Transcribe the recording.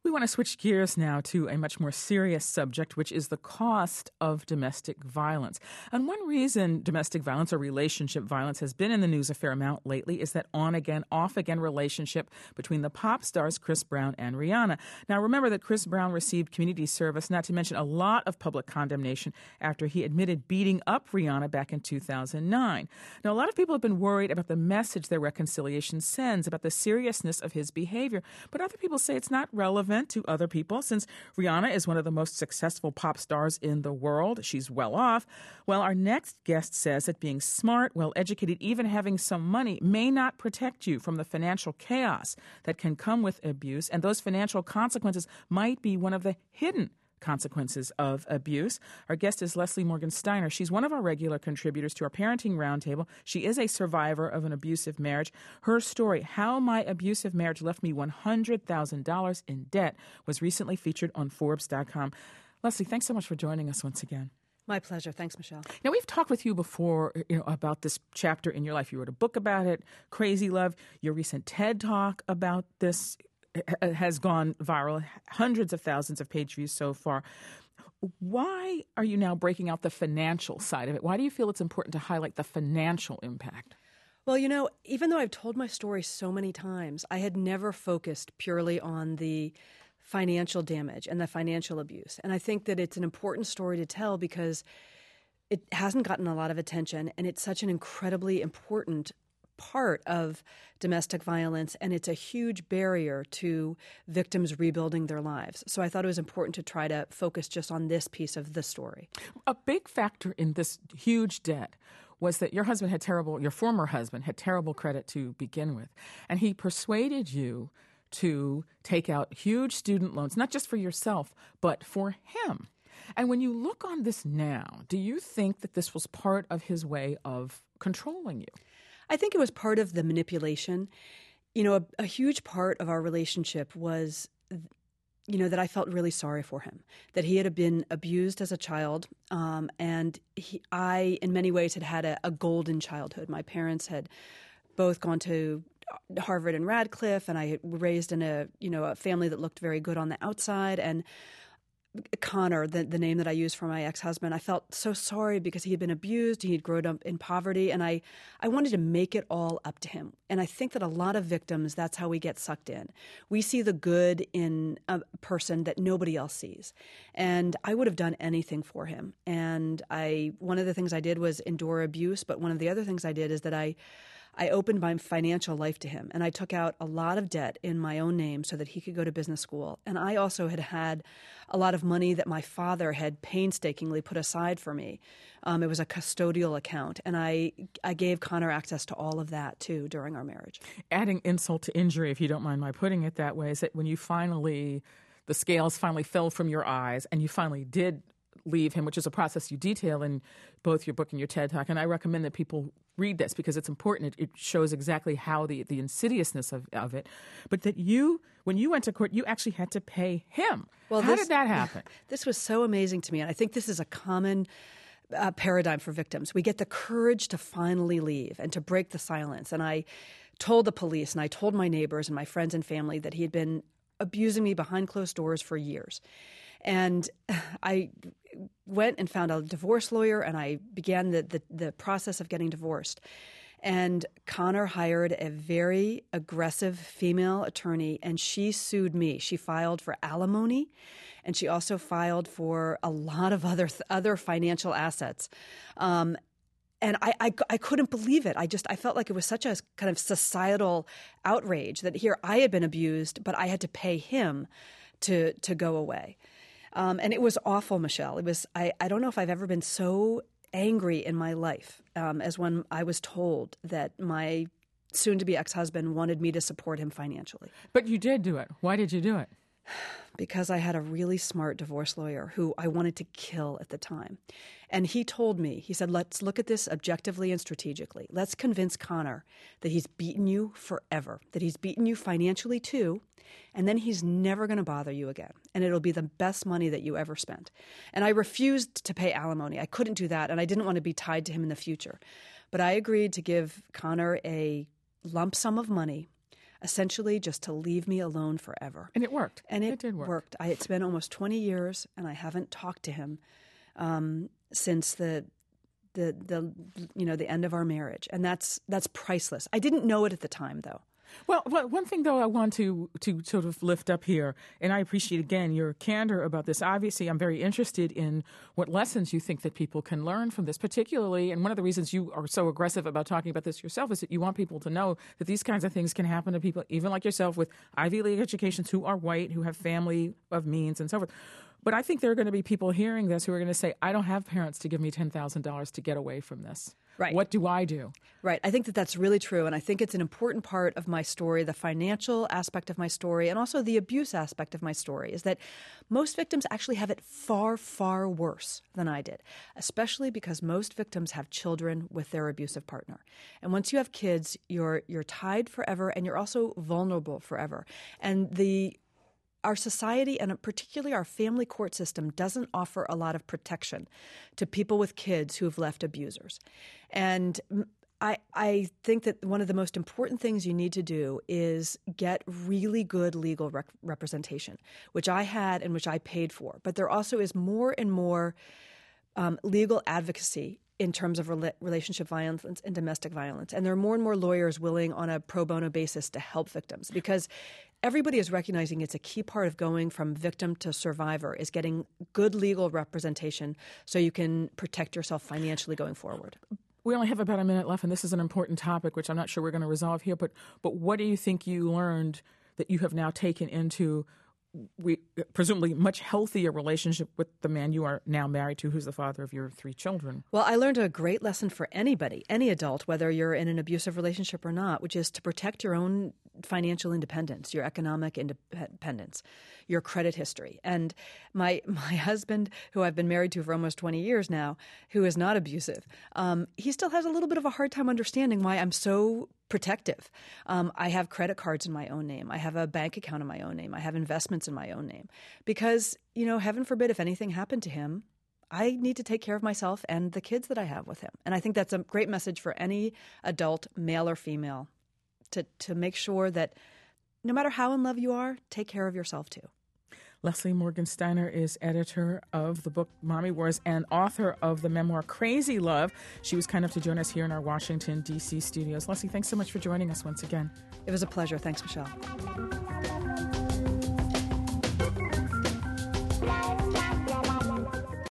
We want to switch gears now to a much more serious subject, which is the cost of domestic violence. And one reason domestic violence or relationship violence has been in the news a fair amount lately is that on-again, off-again relationship between the pop stars Chris Brown and Rihanna. Now, remember that Chris Brown received community service, not to mention a lot of public condemnation after he admitted beating up Rihanna back in 2009. Now, a lot of people have been worried about the message their reconciliation sends, about the seriousness of his behavior. But other people say it's not relevant to other people, since Rihanna is one of the most successful pop stars in the world. She's well off. Well, our next guest says that being smart, well-educated, even having some money may not protect you from the financial chaos that can come with abuse, and those financial consequences might be one of the hidden consequences of abuse. Our guest is Leslie Morgan Steiner. She's one of our regular contributors to our Parenting Roundtable. She is a survivor of an abusive marriage. Her story, How My Abusive Marriage Left Me $100,000 in Debt, was recently featured on Forbes.com. Leslie, thanks so much for joining us once again. My pleasure. Thanks, Michelle. Now, we've talked with you before, about this chapter in your life. You wrote a book about it, Crazy Love. Your recent TED Talk about this has gone viral, hundreds of thousands of page views so far. Why are you now breaking out the financial side of it? Why do you feel it's important to highlight the financial impact? Well, even though I've told my story so many times, I had never focused purely on the financial damage and the financial abuse. And I think that it's an important story to tell because it hasn't gotten a lot of attention, and it's such an incredibly important part of domestic violence, and it's a huge barrier to victims rebuilding their lives. So I thought it was important to try to focus just on this piece of the story. A big factor in this huge debt was that your former husband had terrible credit to begin with, and he persuaded you to take out huge student loans, not just for yourself, but for him. And when you look on this now, do you think that this was part of his way of controlling you? I think it was part of the manipulation. A huge part of our relationship was, that I felt really sorry for him, that he had been abused as a child, and I, in many ways, had a golden childhood. My parents had both gone to Harvard and Radcliffe, and I had raised in a family that looked very good on the outside. And Connor, the name that I used for my ex-husband, I felt so sorry because he had been abused. He had grown up in poverty, and I wanted to make it all up to him. And I think that a lot of victims, that's how we get sucked in. We see the good in a person that nobody else sees. And I would have done anything for him. And one of the things I did was endure abuse, but one of the other things I did is that I opened my financial life to him, and I took out a lot of debt in my own name so that he could go to business school. And I also had a lot of money that my father had painstakingly put aside for me. It was a custodial account, and I gave Connor access to all of that, too, during our marriage. Adding insult to injury, if you don't mind my putting it that way, is that when the scales finally fell from your eyes and you finally did leave him, which is a process you detail in both your book and your TED Talk. And I recommend that people read this because it's important. It shows exactly how the insidiousness of it. But that when you went to court, you actually had to pay him. Well, how did that happen? This was so amazing to me. And I think this is a common paradigm for victims. We get the courage to finally leave and to break the silence. And I told the police and I told my neighbors and my friends and family that he had been abusing me behind closed doors for years. And I went and found a divorce lawyer, and I began the process of getting divorced. And Connor hired a very aggressive female attorney, and she sued me. She filed for alimony, and she also filed for a lot of other financial assets. And I couldn't believe it. I felt like it was such a kind of societal outrage that here I had been abused, but I had to pay him to go away. And it was awful, Michelle. It was I don't know if I've ever been so angry in my life as when I was told that my soon-to-be ex-husband wanted me to support him financially. But you did do it. Why did you do it? Because I had a really smart divorce lawyer who I wanted to kill at the time. And he told me, he said, let's look at this objectively and strategically. Let's convince Connor that he's beaten you forever, that he's beaten you financially too, and then he's never going to bother you again. And it'll be the best money that you ever spent. And I refused to pay alimony. I couldn't do that, and I didn't want to be tied to him in the future. But I agreed to give Connor a lump sum of money, essentially just to leave me alone forever. And it worked. And it did work. worked. It's been almost 20 years, and I haven't talked to him since the end of our marriage, and that's priceless. I didn't know it at the time, though. Well, one thing, though, I want to sort of lift up here, and I appreciate, again, your candor about this. Obviously, I'm very interested in what lessons you think that people can learn from this, particularly, and one of the reasons you are so aggressive about talking about this yourself is that you want people to know that these kinds of things can happen to people, even like yourself, with Ivy League educations, who are white, who have family of means, and so forth. But I think there are going to be people hearing this who are going to say, I don't have parents to give me $10,000 to get away from this. Right. What do I do? Right. I think that that's really true. And I think it's an important part of my story, the financial aspect of my story, and also the abuse aspect of my story, is that most victims actually have it far, far worse than I did, especially because most victims have children with their abusive partner. And once you have kids, you're tied forever, and you're also vulnerable forever. And our society, and particularly our family court system, doesn't offer a lot of protection to people with kids who have left abusers. And I think that one of the most important things you need to do is get really good legal representation, which I had and which I paid for. But there also is more and more legal advocacy in terms of relationship violence and domestic violence. And there are more and more lawyers willing on a pro bono basis to help victims, because everybody is recognizing it's a key part of going from victim to survivor is getting good legal representation so you can protect yourself financially going forward. We only have about a minute left, and this is an important topic, which I'm not sure we're going to resolve here, but what do you think you learned that you have now taken into presumably much healthier relationship with the man you are now married to, who's the father of your 3 children? Well, I learned a great lesson for anybody, any adult, whether you're in an abusive relationship or not, which is to protect your own financial independence, your economic independence, your credit history. And my husband, who I've been married to for almost 20 years now, who is not abusive, he still has a little bit of a hard time understanding why I'm so protective. I have credit cards in my own name. I have a bank account in my own name. I have investments in my own name. Because, heaven forbid, if anything happened to him, I need to take care of myself and the kids that I have with him. And I think that's a great message for any adult, male or female, to make sure that no matter how in love you are, take care of yourself too. Leslie Morgan-Steiner is editor of the book Mommy Wars and author of the memoir Crazy Love. She was kind enough to join us here in our Washington, D.C. studios. Leslie, thanks so much for joining us once again. It was a pleasure. Thanks, Michelle.